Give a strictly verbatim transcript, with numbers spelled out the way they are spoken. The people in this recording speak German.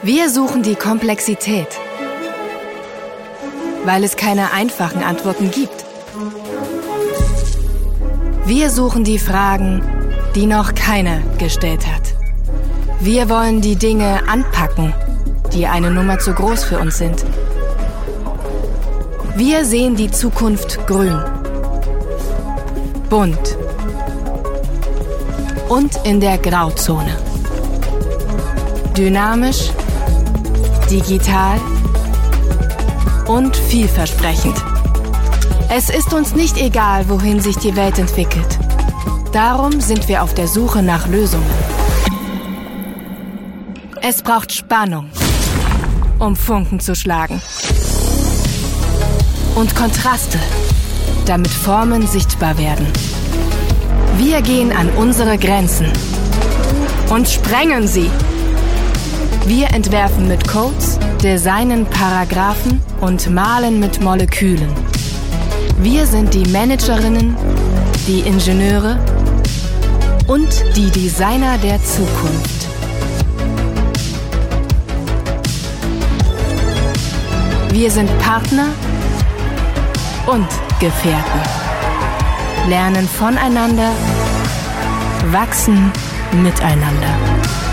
Wir suchen die Komplexität, weil es keine einfachen Antworten gibt. Wir suchen die Fragen, die noch keiner gestellt hat. Wir wollen die Dinge anpacken, die eine Nummer zu groß für uns sind. Wir sehen die Zukunft grün, bunt und in der Grauzone. Dynamisch, digital und vielversprechend. Es ist uns nicht egal, wohin sich die Welt entwickelt. Darum sind wir auf der Suche nach Lösungen. Es braucht Spannung, um Funken zu schlagen. Und Kontraste, damit Formen sichtbar werden. Wir gehen an unsere Grenzen und sprengen sie. Wir entwerfen mit Codes, designen Paragraphen und malen mit Molekülen. Wir sind die Managerinnen, die Ingenieure und die Designer der Zukunft. Wir sind Partner und Gefährten. Lernen voneinander, wachsen miteinander.